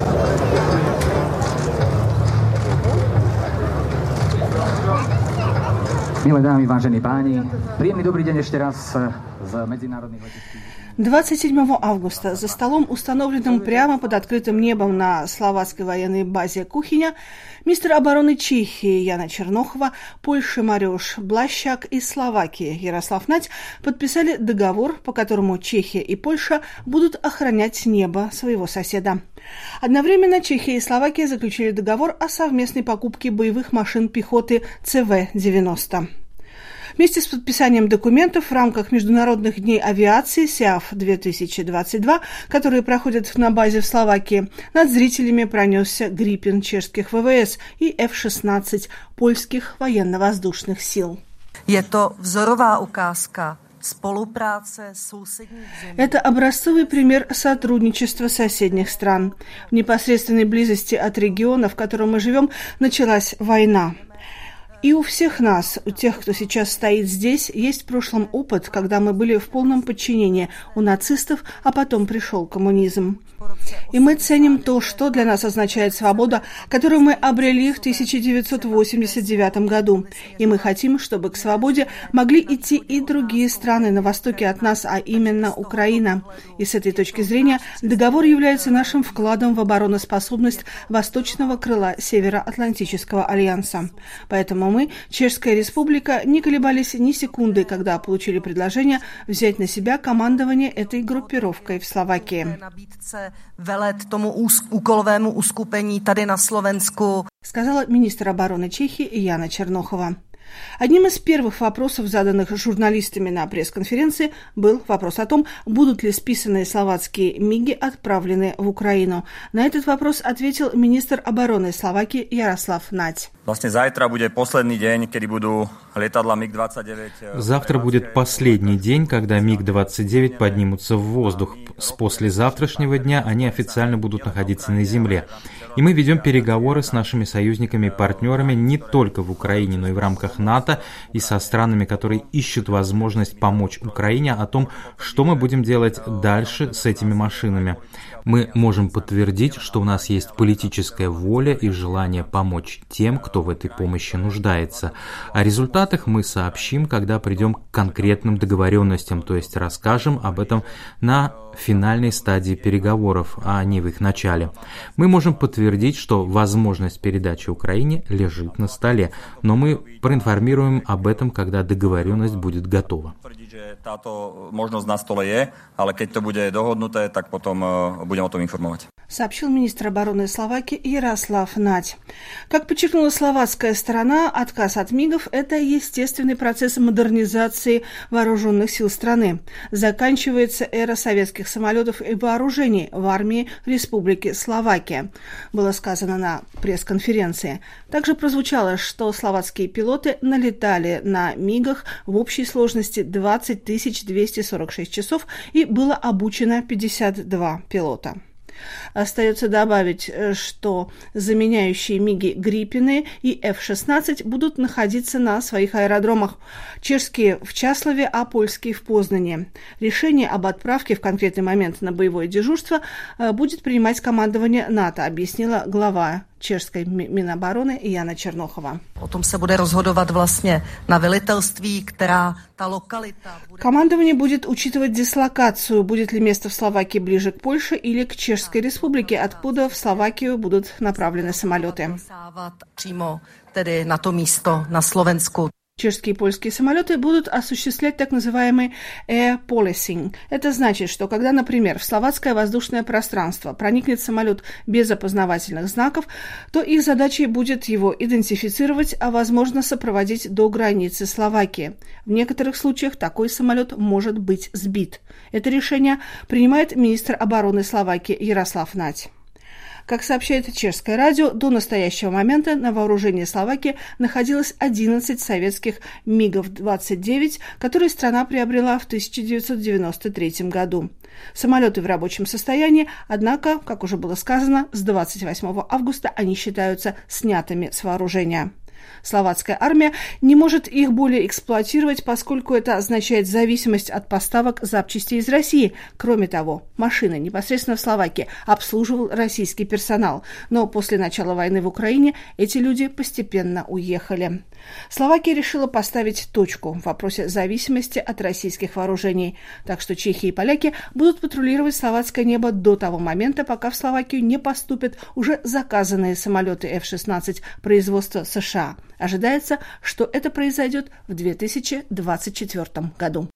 Milé dámy, vážení páni, príjemný dobrý deň ešte raz z medzinárodných leteckých. 27 августа за столом, установленным прямо под открытым небом на словацкой военной базе Кухиня, министр обороны Чехии Яна Чернохова, Польши Мариуш Блащак и Словакии Ярослав Нать подписали договор, по которому Чехия и Польша будут охранять небо своего соседа. Одновременно Чехия и Словакия заключили договор о совместной покупке боевых машин пехоты ЦВ-90. Вместе с подписанием документов в рамках Международных дней авиации СИАФ-2022, которые проходят на базе в Словакии, над зрителями пронесся Гриппен чешских ВВС и F-16 польских военно-воздушных сил. Это взоровая указка. Это образцовый пример сотрудничества соседних стран. В непосредственной близости от региона, в котором мы живем, началась война. И у всех нас, у тех, кто сейчас стоит здесь, есть в прошлом опыт, когда мы были в полном подчинении у нацистов, а потом пришел коммунизм. И мы ценим то, что для нас означает свобода, которую мы обрели в 1989 году. И мы хотим, чтобы к свободе могли идти и другие страны на востоке от нас, а именно Украина. И с этой точки зрения договор является нашим вкладом в обороноспособность восточного крыла Североатлантического альянса. Поэтому мы, Чешская Республика, не колебались ни секунды, когда получили предложение взять на себя командование этой группировкой в Словакии. Velet tomu úkolovému uskupení tady na Slovensku, сказала министр обороны Чехии Яна Чернохова. Одним из первых вопросов, заданных журналистами на пресс-конференции, был вопрос о том, будут ли списанные словацкие МиГи отправлены в Украину. На этот вопрос ответил министр обороны Словакии Ярослав Нать. Завтра будет последний день, когда будут летадла МиГ-29. Завтра будет последний день, когда МиГ-29 поднимутся в воздух. С послезавтрашнего дня они официально будут находиться на земле. И мы ведем переговоры с нашими союзниками и партнерами не только в Украине, но и в рамках НАТО и со странами, которые ищут возможность помочь Украине, о том, что мы будем делать дальше с этими машинами. Мы можем подтвердить, что у нас есть политическая воля и желание помочь тем, кто в этой помощи нуждается. О результатах мы сообщим, когда придем к конкретным договоренностям, то есть расскажем об этом на финальной стадии переговоров, а не в их начале. Мы можем подтвердить, что возможность передачи Украине лежит на столе, но мы проинформируем об этом, когда договоренность будет готова. Táto možnosť na stole je, ale keď to bude dohodnuté, tak potom budem o tom informovať. Сообщил министр обороны Словакии Ярослав Нать. Как подчеркнула словацкая сторона, отказ от МиГов – это естественный процесс модернизации вооруженных сил страны. Заканчивается эра советских самолетов и вооружений в армии Республики Словакия, было сказано на пресс-конференции. Также прозвучало, что словацкие пилоты налетали на МиГах в общей сложности 20 246 часов и было обучено 52 пилота. Остается добавить, что заменяющие МиГи Гриппены и F-16 будут находиться на своих аэродромах. Чешские в Часлове, а польские в Познане. Решение об отправке в конкретный момент на боевое дежурство будет принимать командование НАТО, объяснила глава чешской Минобороны Яна Чернохова. O tom se bude rozhodovat vlastně na velitelství, která ta lokalita. Командование будет учитывать дислокацию, будет ли место в Словакии ближе к Польше или к Чешской Республике, откуда в Словакию будут направлены самолеты. Přímo tedy na to místo na Slovensku. Чешские и польские самолеты будут осуществлять так называемый air policing. Это значит, что когда, например, в словацкое воздушное пространство проникнет самолет без опознавательных знаков, то их задачей будет его идентифицировать, а возможно сопроводить до границы Словакии. В некоторых случаях такой самолет может быть сбит. Это решение принимает министр обороны Словакии Ярослав Нать. Как сообщает чешское радио, до настоящего момента на вооружении Словакии находилось 11 советских МиГов-29, которые страна приобрела в 1993 году. Самолеты в рабочем состоянии, однако, как уже было сказано, с 28 августа они считаются снятыми с вооружения. Словацкая армия не может их более эксплуатировать, поскольку это означает зависимость от поставок запчастей из России. Кроме того, машины непосредственно в Словакии обслуживал российский персонал. Но после начала войны в Украине эти люди постепенно уехали. Словакия решила поставить точку в вопросе зависимости от российских вооружений. Так что чехи и поляки будут патрулировать словацкое небо до того момента, пока в Словакию не поступят уже заказанные самолеты F-16 производства США. Ожидается, что это произойдет в 2024 году.